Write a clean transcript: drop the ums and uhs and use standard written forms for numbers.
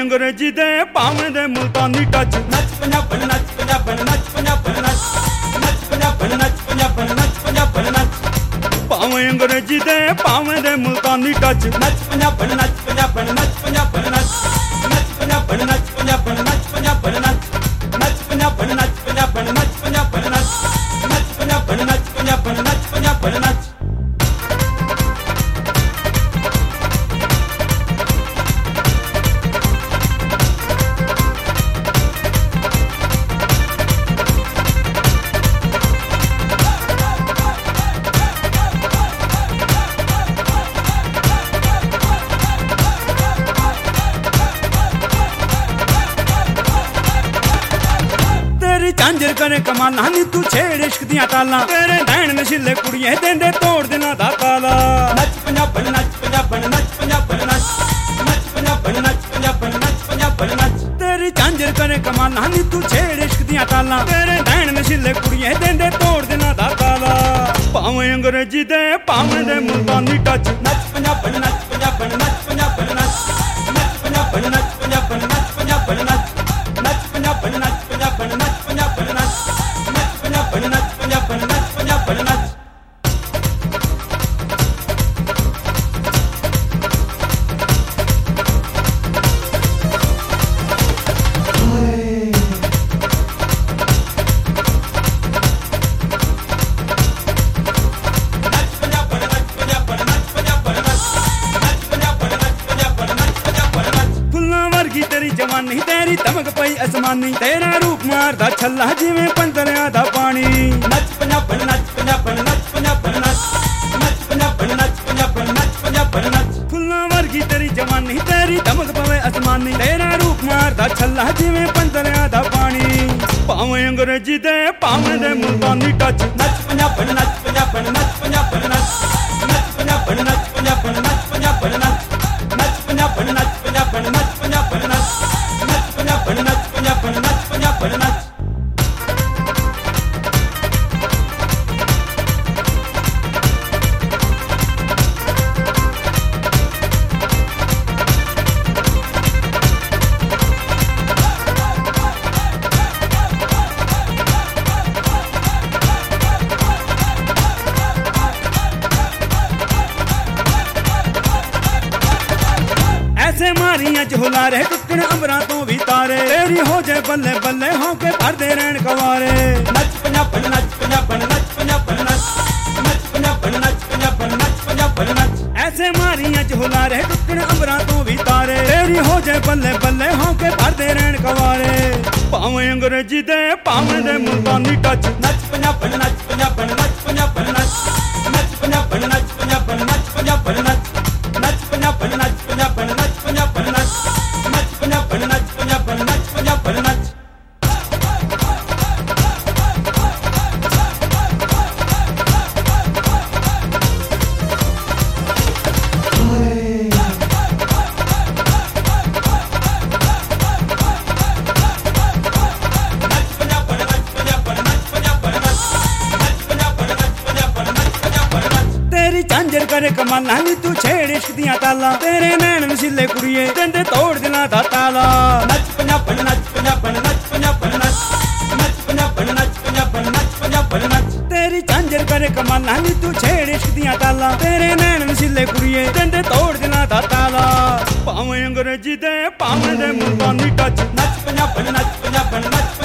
अंग्रेजी दे भावें दे मुल्तानी टच नच पंजाबन नच पंजाबन नच पंजाबन नच नच पंजाबन नच पंजाबन नच पंजाबन नच भावें अंग्रेजी दे भावें दे मुल्तानी टच नच पंजाबन नच पंजाबन नच पंजाबन नच नच पंजाबन नच पंजाबन नच पंजाबन नच नच पंजाबन नच पंजाबन नच पंजाबन नच नच पंजाबन नच पंजाबन नच पंजाबन नच झांझर करे कमाला नी तू छेड़ इश्क दियां ताला तेरे नैन नशीले कुड़िए देंदे तोड़ देना दा ताला नच पंजाबन नच पंजाबन नच पंजाबन नच नच पंजाबन नच पंजाबन नच पंजाबन नच तेरी झांझर करे कमाला नी तू छेड़ इश्क दियां ताला तेरे नैन नशीले कुड़िए देंदे तोड़ देना दा ताला भावें अंग्रेजी दे भावें दे मुल्तानी टच नच पंजाबन नच पंजाबन नच पंजाबन नच नच पंजाबन नच पंजाबन नच पंजाबन नच नच पंजाबन नच पंजाबन नच पंजाबन नच नच पंजाबन नच पंजाबन नच पंजाबन नच तेरी जवानी तेरी तमक पई आसमानी तेरा रूप मारदा छल्ला जिवें पंतरियां दा पानी नच पंजाबन नच पंजाबन नच पंजाबन नच नच पंजाबन नच पंजाबन नच पंजाबन नच फुल्लां वर्गी तेरी जवानी तेरी तमक पवे आसमानी तेरा रूप मारदा छल्ला जिवें पंतरियां दा पानी भावें अंग्रेजी दे भावें दे मुल्तानी टच नच पंजाबन नच पंजाबन नच पंजाबन नच नच पंजाबन नच पंजाबन नच पंजाबन नच नच पंजाबन नच पंजाबन नच पंजाबन नच नच पंजाबन नच पंजाबन नच पंजाबन नच ऐसे मारियां च हुलारे टुकड़े अंबरां तो भी तारे तेरी हो जाए बल्ले बल्ले हो के भरदे रहन कवारे नच पंजाबन नच पंजाबन नच पंजाबन नच नच पंजाबन नच पंजाबन नच पंजाबन नच ऐसे मारियां च हुलारे टुकड़े अंबरां तो भी तारे तेरी हो जाए बल्ले बल्ले हो के भरदे रहन कवारे भावें अंग्रेजी दे भावें दे मुल्तानी टच नच पंजाबन नच पंजाबन नच पंजाबन नच नच पंजाबन नच पंजाबन नच पंजाबन नच नच पंजाबन नच पंजाबन नच पंजाबन नच नच पंजाबन नच पंजाबन नच पंजाबन नच झांझर करे कमाला नी तू छेड़ इश्क दियां ताला तेरे नैन नशीले कुड़िए देंदे तोड़ दिना दा ताला नच पंजाबन नच पंजाबन नच पंजाबन नच नच पंजाबन नच पंजाबन नच पंजाबन नच तेरी झांझर करे कमाला नी तू छेड़ इश्क दियां ताला तेरे नैन नशीले कुड़िए देंदे तोड़ दिना दा ताला भावें अंग्रेजी दे भावें दे मुल्तानी टच नच पंजाबन नच पंजाबन नच